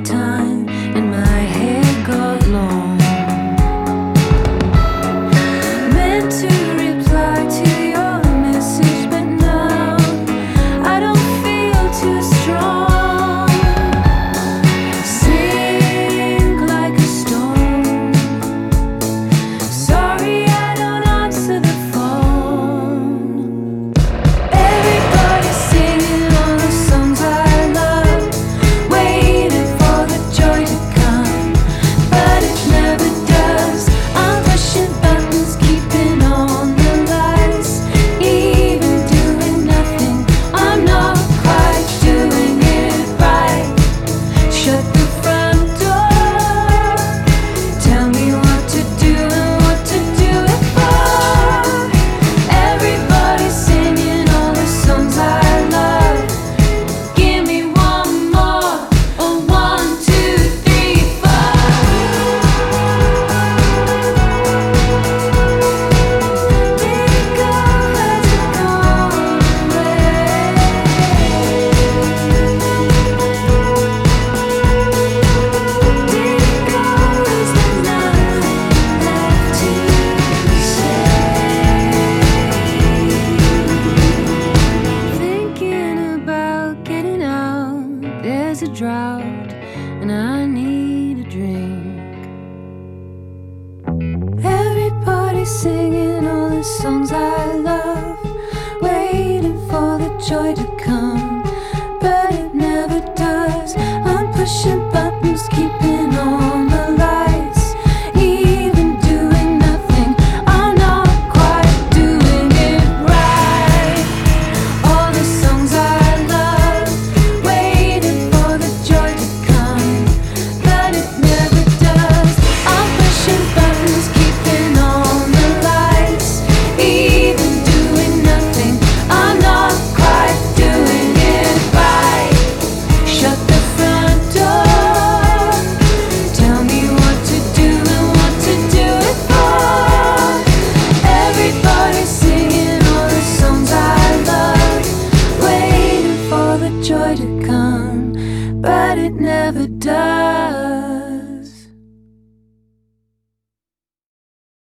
time and my hair got long. Meant to reply to your message, but now I don't feel too strong. Sink like a stone. Sorry I don't answer the phone. Everybody's singing all the songs I love, waiting for the joy to come, but it never does. I'm pushing buttons, keeping on the lights, even doing nothing. I'm not quite doing it right. Shut the front door. Tell me what to do and what to do it for. Everybody's singing all the songs I love. Give me one more, or 1, 2, 3, 4. Did it go? Has it gone away? Did it go? Is there nothing left to say? Thinking about getting out. There's a drought and I need a drink. Everybody's singing all the songs I love, waiting for the joy to come, but it never does. I'm pushing buttons, keeping